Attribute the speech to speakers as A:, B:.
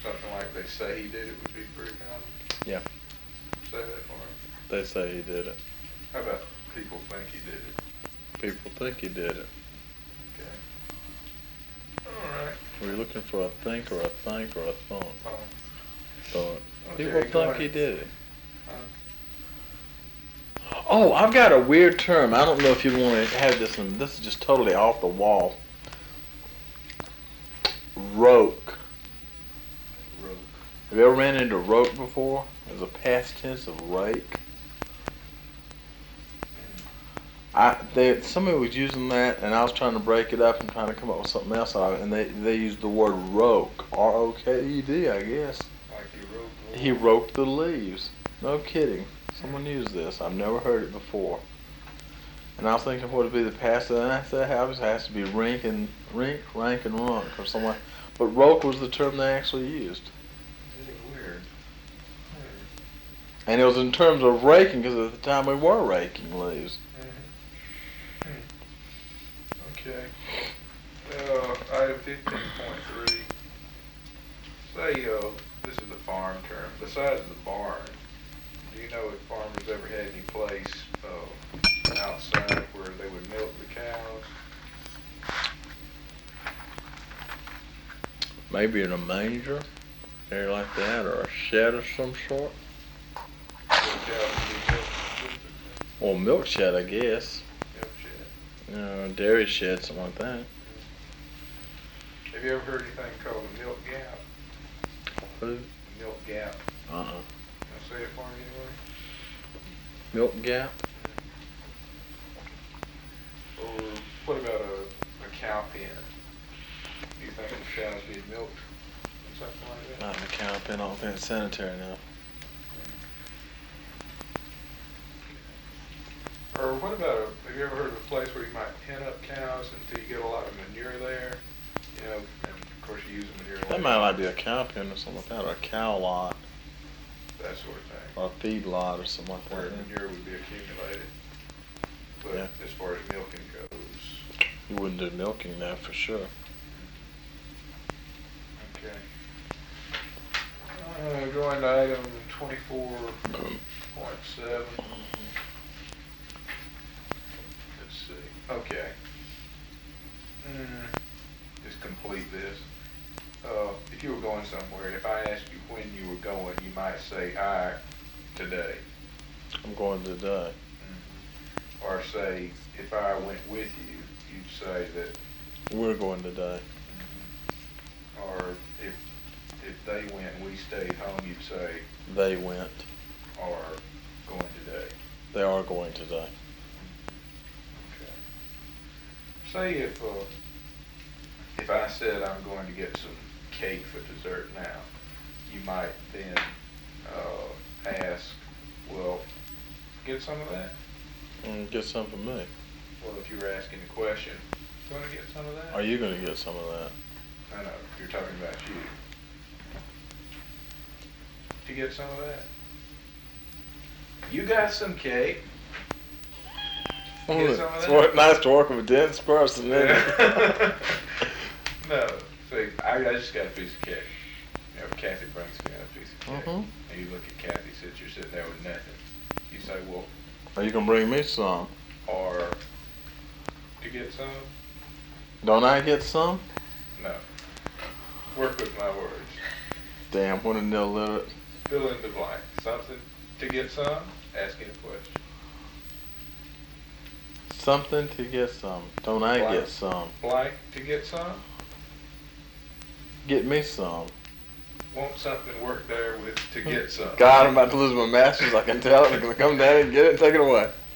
A: something like they say he did it would be pretty common?
B: Yeah.
A: Say that for me.
B: They say he did it.
A: How about people think he did it?
B: People think he did it.
A: Okay. Alright.
B: Were you looking for a think or a think or a thought? Thought.
A: Okay,
B: People
A: go
B: think he
A: ahead.
B: did it.
A: Huh?
B: Oh, I've got a weird term. I don't know if you want to have this one. This is just totally off the wall. Roke.
A: Roke.
B: Have you ever ran into roke before? As a past tense of rake. Somebody was using that, and I was trying to break it up and trying to come up with something else out of it, and they used the word roke, R-O-K-E-D, I guess.
A: Like
B: He roked the leaves. No kidding. Someone used this. I've never heard it before. And I was thinking, what would be the past? And I said, it has to be rank, rank, and runk, or something. But roke was the term they actually used.
A: Weird.
B: And it was in terms of raking, because at the time we were raking leaves.
A: Okay. Item 15.3. Say, this is a farm term. Besides the barn, do you know if farmers ever had any place outside where they would milk the cows?
B: Maybe in a manger, area like that, or a shed of some sort.
A: Where the cows would be milked?
B: Or milk shed, I guess.
A: Milk shed.
B: Dairy shed, something like that.
A: Have you ever heard anything called a milk gap?
B: Who?
A: Milk gap.
B: Uh-uh.
A: Can I say it for me anyway?
B: Milk gap?
A: Or what about a cow pen? Do you think the cows need milked or something like that?
B: Not in a cow pen. I don't think it's sanitary enough.
A: Or what about have you ever heard of a place where you might pen up cows until you get a lot of manure there? You know, and of course you use the manure.
B: That might like be a cow pen or something like that, or a cow lot,
A: That sort of thing.
B: or a feed lot, or something like
A: Where
B: that.
A: manure would be accumulated. But
B: Yeah.
A: as far as milking goes.
B: You wouldn't do milking there for sure.
A: Okay. Going to item 24.7. Let's see. Okay. Just complete this. If you were going somewhere, if I asked you when you were going, you might say, today.
B: I'm going today.
A: Or say, if I went with you, you'd say that.
B: We're going today.
A: Or if they went and we stayed home, you'd say,
B: They went.
A: or going today.
B: They are going today.
A: Okay. Say if I said I'm going to get some cake for dessert now, you might then ask, well, get some of that?
B: Get some for me.
A: Well, if you were asking the question, going to get some of that?
B: Are you going to get some of that?
A: No, you're talking about you. Did you get some of that? You got some cake. Get some of that?
B: It's nice to work with a dense person, isn't it?
A: No. See, I just got a piece of cake. You know, Kathy brings me a piece of cake. And you look at Kathy, since you're sitting there with nothing. You say, well.
B: Are you going to bring me some?
A: Or, to get some?
B: Don't I get some?
A: No. Work with my words.
B: Damn, what an illiterate.
A: Fill in the blank. Something to get some? Asking a question.
B: Something to get some. Don't I
A: Blank.
B: get some?
A: Blank to get some?
B: Get me some.
A: Want something work there with to get some.
B: God, I'm about to lose my masters. I can tell. I'm going to come down and get it and take it away.